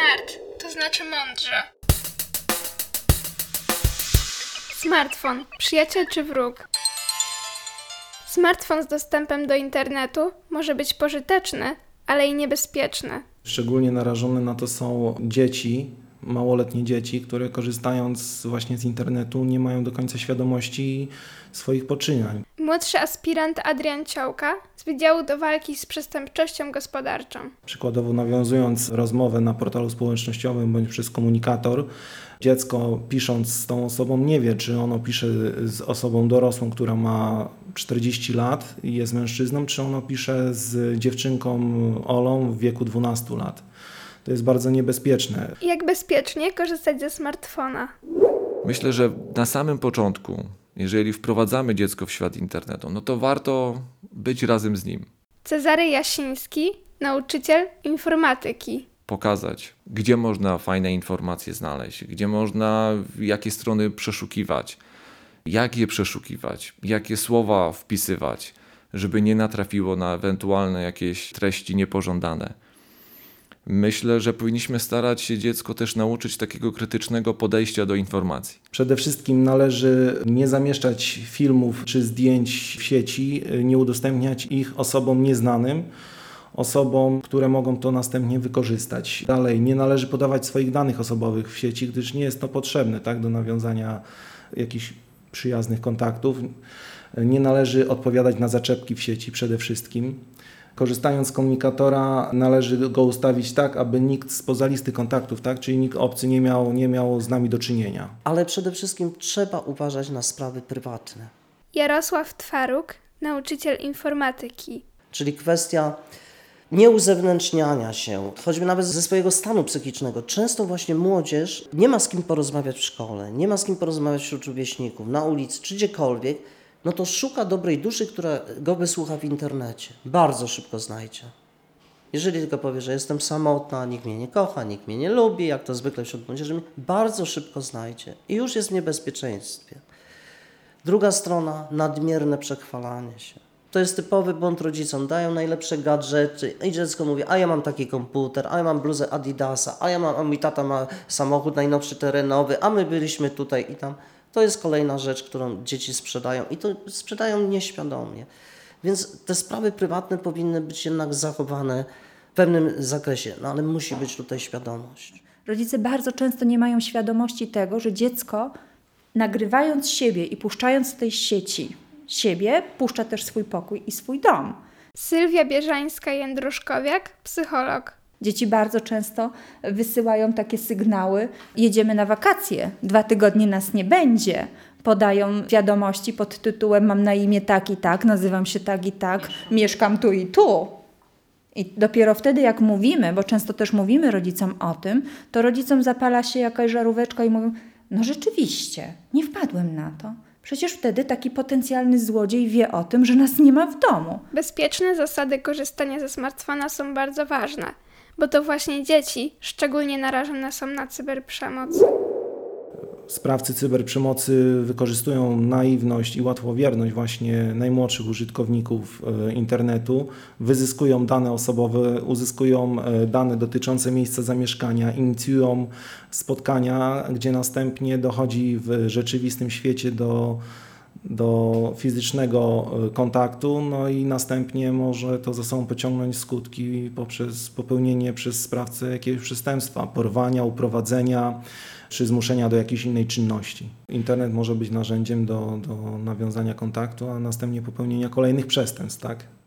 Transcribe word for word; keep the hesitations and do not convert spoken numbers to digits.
Smart, to znaczy mądrze. Smartfon, przyjaciel czy wróg? Smartfon z dostępem do internetu może być pożyteczny, ale i niebezpieczny. Szczególnie narażone na to są dzieci, małoletnie dzieci, które korzystając właśnie z internetu nie mają do końca świadomości swoich poczynań. Młodszy aspirant Adrian Ciołka z Wydziału do Walki z Przestępczością Gospodarczą. Przykładowo nawiązując rozmowę na portalu społecznościowym bądź przez komunikator, dziecko pisząc z tą osobą nie wie, czy ono pisze z osobą dorosłą, która ma czterdzieści lat i jest mężczyzną, czy ono pisze z dziewczynką Olą w wieku dwunastu lat. To jest bardzo niebezpieczne. Jak bezpiecznie korzystać ze smartfona? Myślę, że na samym początku, jeżeli wprowadzamy dziecko w świat internetu, no to warto być razem z nim. Cezary Jasiński, nauczyciel informatyki. Pokazać, gdzie można fajne informacje znaleźć, gdzie można jakie strony przeszukiwać, jak je przeszukiwać, jakie słowa wpisywać, żeby nie natrafiło na ewentualne jakieś treści niepożądane. Myślę, że powinniśmy starać się dziecko też nauczyć takiego krytycznego podejścia do informacji. Przede wszystkim należy nie zamieszczać filmów czy zdjęć w sieci, nie udostępniać ich osobom nieznanym, osobom, które mogą to następnie wykorzystać. Dalej, nie należy podawać swoich danych osobowych w sieci, gdyż nie jest to potrzebne, tak, do nawiązania jakichś przyjaznych kontaktów. Nie należy odpowiadać na zaczepki w sieci przede wszystkim. Korzystając z komunikatora należy go ustawić tak, aby nikt spoza listy kontaktów, tak, czyli nikt obcy nie miał, nie miał z nami do czynienia. Ale przede wszystkim trzeba uważać na sprawy prywatne. Jarosław Twaruk, nauczyciel informatyki. Czyli kwestia nieuzewnętrzniania się, choćby nawet ze swojego stanu psychicznego. Często właśnie młodzież nie ma z kim porozmawiać w szkole, nie ma z kim porozmawiać wśród rówieśników, na ulicy czy gdziekolwiek, no to szuka dobrej duszy, która go wysłucha w internecie. Bardzo szybko znajdzie. Jeżeli tylko powie, że jestem samotna, nikt mnie nie kocha, nikt mnie nie lubi, jak to zwykle wśród młodzieży, bardzo szybko znajdzie i już jest w niebezpieczeństwie. Druga strona, nadmierne przechwalanie się. To jest typowy błąd rodzicom. Dają najlepsze gadżety i dziecko mówi, a ja mam taki komputer, a ja mam bluzę Adidasa, a ja mam, a mój tata ma samochód najnowszy terenowy, a my byliśmy tutaj i tam. To jest kolejna rzecz, którą dzieci sprzedają i to sprzedają nieświadomie. Więc te sprawy prywatne powinny być jednak zachowane w pewnym zakresie, no ale musi być tutaj świadomość. Rodzice bardzo często nie mają świadomości tego, że dziecko nagrywając siebie i puszczając z tej sieci siebie, puszcza też swój pokój i swój dom. Sylwia Bierzańska-Jędruszkowiak, psycholog. Dzieci bardzo często wysyłają takie sygnały, jedziemy na wakacje, dwa tygodnie nas nie będzie. Podają wiadomości pod tytułem mam na imię tak i tak, nazywam się tak i tak, mieszkam tu i tu. I dopiero wtedy jak mówimy, bo często też mówimy rodzicom o tym, to rodzicom zapala się jakaś żaróweczka i mówią, no rzeczywiście, nie wpadłem na to. Przecież wtedy taki potencjalny złodziej wie o tym, że nas nie ma w domu. Bezpieczne zasady korzystania ze smartfona są bardzo ważne, bo to właśnie dzieci szczególnie narażone są na cyberprzemoc. Sprawcy cyberprzemocy wykorzystują naiwność i łatwowierność właśnie najmłodszych użytkowników internetu, wyzyskują dane osobowe, uzyskują dane dotyczące miejsca zamieszkania, inicjują spotkania, gdzie następnie dochodzi w rzeczywistym świecie do, do fizycznego kontaktu, no i następnie może to za sobą pociągnąć skutki poprzez popełnienie przez sprawcę jakiegoś przestępstwa, porwania, uprowadzenia, czy zmuszenia do jakiejś innej czynności. Internet może być narzędziem do, do nawiązania kontaktu, a następnie popełnienia kolejnych przestępstw, tak?